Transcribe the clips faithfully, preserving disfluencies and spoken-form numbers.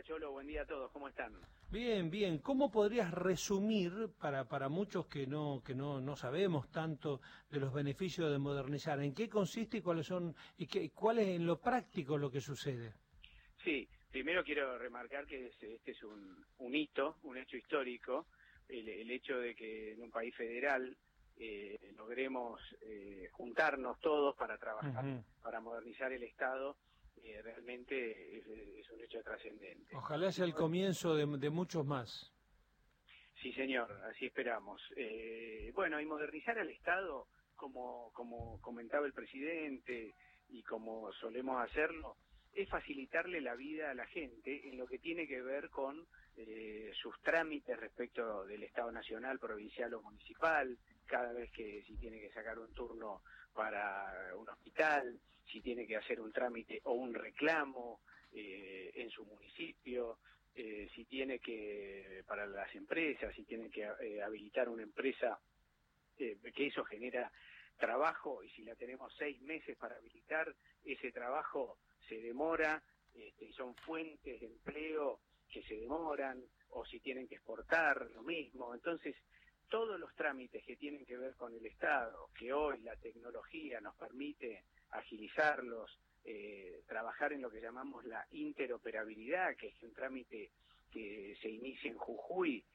Cholo, buen día a todos, ¿cómo están? Bien, bien. ¿Cómo podrías resumir para para muchos que no que no no sabemos tanto de los beneficios de modernizar? ¿En qué consiste y cuáles son y qué cuál es en lo práctico lo que sucede? Sí, primero quiero remarcar que es- este es un, un hito, un hecho histórico, el, el hecho de que en un país federal eh, logremos eh, juntarnos todos para trabajar, Ujú. para modernizar el Estado, eh, realmente es, es un hecho trascendente. Ojalá Y sea el mo- comienzo de, de muchos más. Sí, señor, así esperamos. Eh, bueno, y modernizar el Estado, como, como comentaba el presidente y como solemos hacerlo, es facilitarle la vida a la gente en lo que tiene que ver con eh, sus trámites respecto del Estado nacional, provincial o municipal, cada vez que si tiene que sacar un turno para un hospital, si tiene que hacer un trámite o un reclamo eh, en su municipio, eh, si tiene que, para las empresas, si tiene que eh, habilitar una empresa, eh, que eso genera trabajo, y si la tenemos seis meses para habilitar, ese trabajo se demora, este, y son fuentes de empleo que se demoran, o si tienen que exportar, lo mismo. Entonces, todos los trámites que tienen que ver con el Estado, que hoy la tecnología nos permite agilizarlos, eh, trabajar en lo que llamamos la interoperabilidad, que es un trámite que se inicia en Jujuy,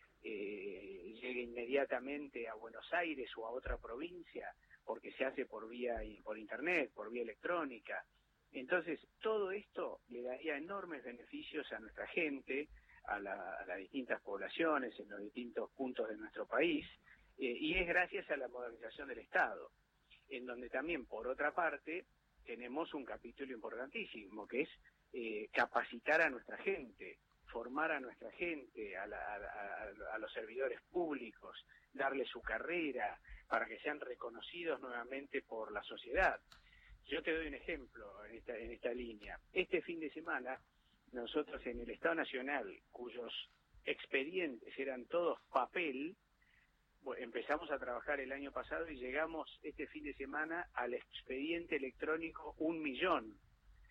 eh, llegue inmediatamente a Buenos Aires o a otra provincia, porque se hace por vía por internet, por vía electrónica. Entonces, todo esto le daría enormes beneficios a nuestra gente, a, la, a las distintas poblaciones, en los distintos puntos de nuestro país, eh, y es gracias a la modernización del Estado, en donde también, por otra parte, tenemos un capítulo importantísimo, que es eh, capacitar a nuestra gente, formar a nuestra gente, a, la, a, a, a los servidores públicos, darle su carrera, para que sean reconocidos nuevamente por la sociedad. Yo te doy un ejemplo en esta, en esta línea. Este fin de semana, nosotros en el Estado Nacional, cuyos expedientes eran todos papel, bueno, empezamos a trabajar el año pasado y llegamos este fin de semana al expediente electrónico un millón,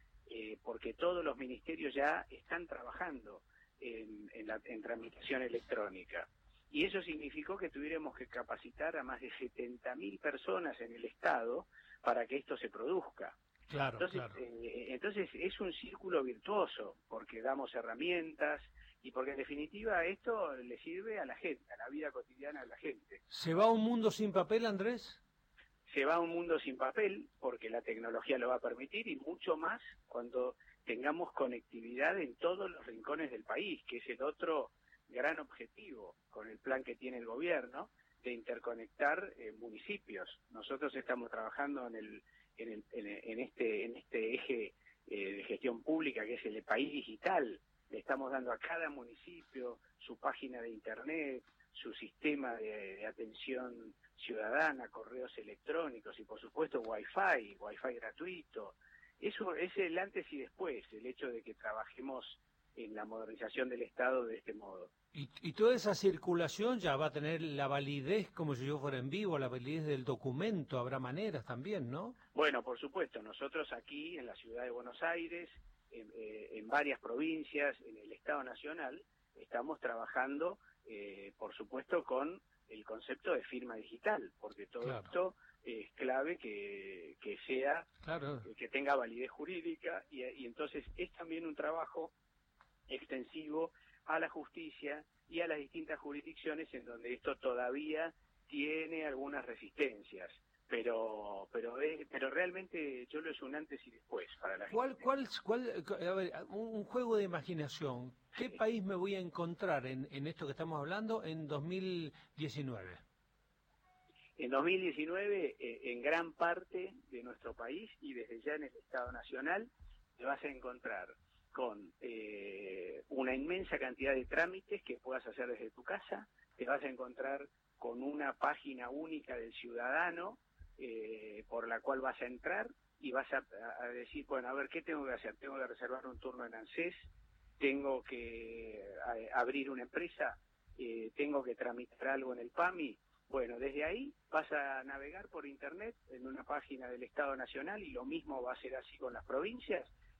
eh, porque todos los ministerios ya están trabajando en, en, la, en tramitación electrónica. Y eso significó que tuviéramos que capacitar a más de setenta mil personas en el Estado para que esto se produzca. Claro, Entonces, claro. eh, entonces es un círculo virtuoso, porque damos herramientas y porque en definitiva esto le sirve a la gente, a la vida cotidiana de la gente. ¿Se va a un mundo sin papel, Andrés? Se va a un mundo sin papel, porque la tecnología lo va a permitir, y mucho más cuando tengamos conectividad en todos los rincones del país, que es el otro gran objetivo con el plan que tiene el gobierno de interconectar eh, municipios. Nosotros estamos trabajando en el en, el, en, en este en este eje eh, de gestión pública, que es el país digital. Le estamos dando a cada municipio su página de internet, su sistema de, de atención ciudadana, correos electrónicos y por supuesto wifi, wifi gratuito. Eso es el antes y después, el hecho de que trabajemos en la modernización del Estado de este modo. Y, y toda esa circulación ya va a tener la validez como si yo fuera en vivo, la validez del documento, habrá maneras también, ¿no? Bueno, por supuesto, nosotros aquí en la ciudad de Buenos Aires, en, eh, en varias provincias, en el Estado Nacional, estamos trabajando, eh, por supuesto, con el concepto de firma digital, porque todo Claro. esto es clave que, que sea, Claro. que, que tenga validez jurídica, y, y entonces es también un trabajo extensivo a la justicia y a las distintas jurisdicciones en donde esto todavía tiene algunas resistencias, pero pero es, pero realmente yo lo es un antes y después para la ¿Cuál, gente. cuál, cuál, a ver, un, un juego de imaginación? ¿Qué Sí. país me voy a encontrar en, en esto que estamos hablando en dos mil diecinueve? En dos mil diecinueve, eh, en gran parte de nuestro país y desde ya en el Estado Nacional, te vas a encontrar con eh, una inmensa cantidad de trámites que puedas hacer desde tu casa, te vas a encontrar con una página única del ciudadano eh, por la cual vas a entrar y vas a, a decir, bueno, a ver, ¿qué tengo que hacer? Tengo que reservar un turno en ANSES, tengo que a, abrir una empresa, eh, tengo que tramitar algo en el PAMI. Bueno, desde ahí vas a navegar por internet en una página del Estado Nacional y lo mismo va a ser así con las provincias,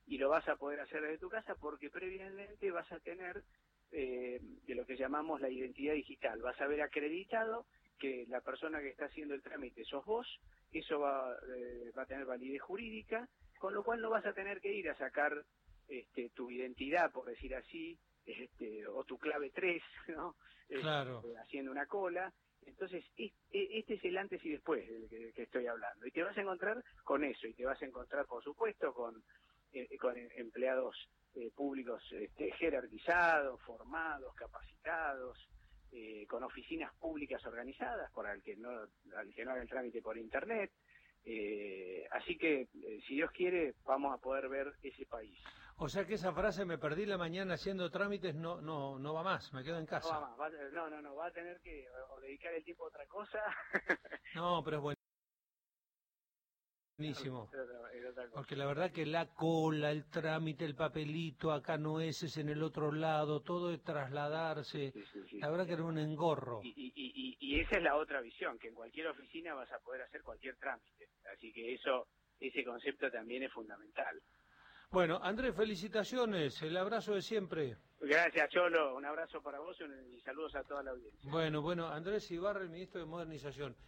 y lo vas a poder hacer desde tu casa porque previamente vas a tener eh, de lo que llamamos la identidad digital. Vas a haber acreditado que la persona que está haciendo el trámite sos vos, eso va, eh, va a tener validez jurídica, con lo cual no vas a tener que ir a sacar este, tu identidad, por decir así, este, o tu clave tres, ¿no? Claro. Este, haciendo una cola. Entonces, este es el antes y después del que, que estoy hablando. Y te vas a encontrar con eso, y te vas a encontrar, por supuesto, con, eh, con empleados eh, públicos este, jerarquizados, formados, capacitados, eh, con oficinas públicas organizadas para el que no, al que no haga el trámite por Internet. Eh, así que, eh, si Dios quiere, vamos a poder ver ese país. O sea que esa frase, me perdí la mañana haciendo trámites, no no no va más, me quedo en casa. No va más, va, no, no, no, va a tener que o dedicar el tiempo a otra cosa. No, pero es bueno. Buenísimo, porque la verdad que la cola, el trámite, el papelito, acá no es, es en el otro lado, todo es trasladarse, sí, sí, sí, la verdad sí. que era un engorro. Y, y, y, y esa es la otra visión, que en cualquier oficina vas a poder hacer cualquier trámite, así que eso, ese concepto también es fundamental. Bueno, Andrés, felicitaciones, el abrazo de siempre. Gracias, Cholo, un abrazo para vos y saludos a toda la audiencia. Bueno, bueno, Andrés Ibarra, el ministro de Modernización.